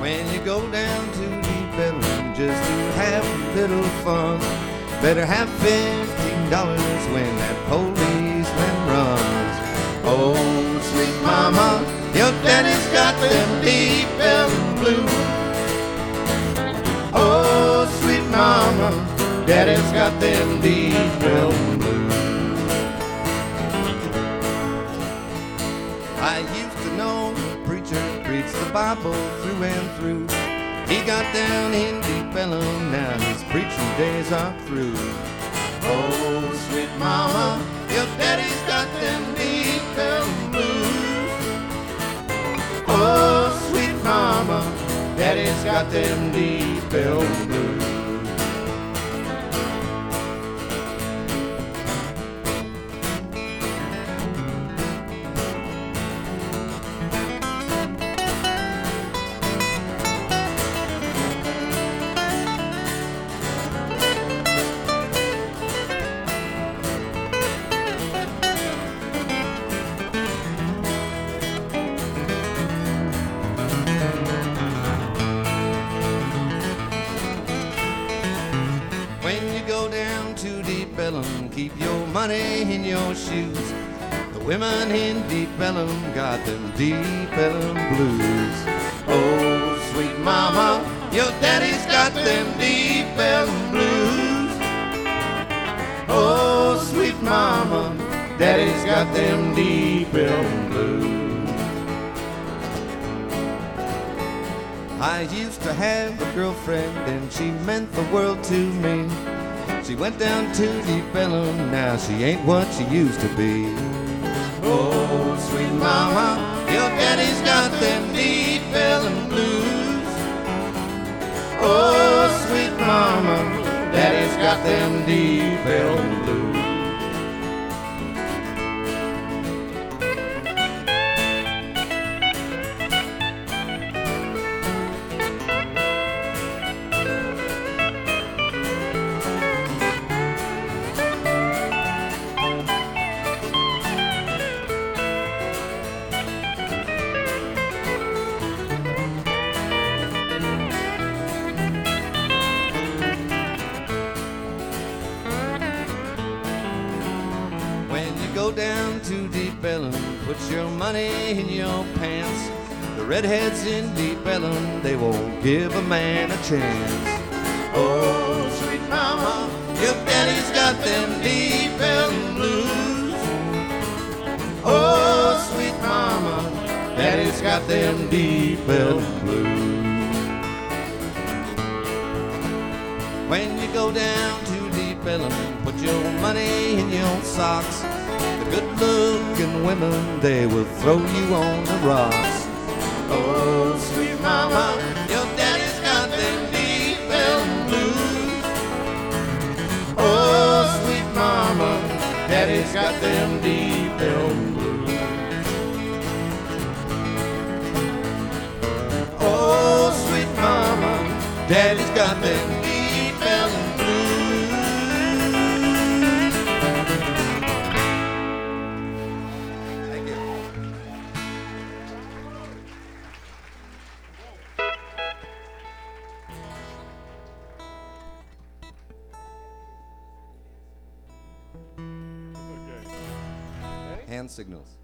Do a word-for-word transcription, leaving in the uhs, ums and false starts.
When you go down to Deep Ellum just to have a little fun, better have fifteen dollars when that policeman runs. Oh, sweet mama, your daddy's got them Deep Ellum blues. Oh, sweet mama, daddy's got them Deep Ellum blues. I used to know a preacher preached the Bible through and through. He got down in Deep Ellum, now his preaching days are through. Oh, sweet mama, your daddy's got them Deep Ellum blues. Oh, sweet mama, daddy's got them Deep Ellum blues. Deep Ellum, keep your money in your shoes. The women in Deep Ellum got them Deep Ellum blues. Oh, sweet mama, your daddy's got them Deep Ellum blues. Oh, sweet mama, daddy's got them Deep Ellum blues. I used to have a girlfriend and she meant the world to me. She went down to Deep Ellum, now she ain't what she used to be. Oh, sweet mama, your daddy's got them Deep Ellum blues. Oh, sweet mama, daddy's got them Deep Ellum blues. Go down to Deep Ellum, put your money in your pants. The redheads in Deep Ellum, they won't give a man a chance. Oh, sweet mama, your daddy's got them Deep Ellum blues. Oh, sweet mama, daddy's got them Deep Ellum blues. When you go down to Deep Ellum, put your money in your socks. The good-looking women, they will throw you on the rocks. Oh, sweet mama, your daddy's got them Deep Ellum blues. Oh, sweet mama, daddy's got them Deep Ellum blues. Oh, sweet mama, daddy's got them Deep Ellum blues. Hand signals.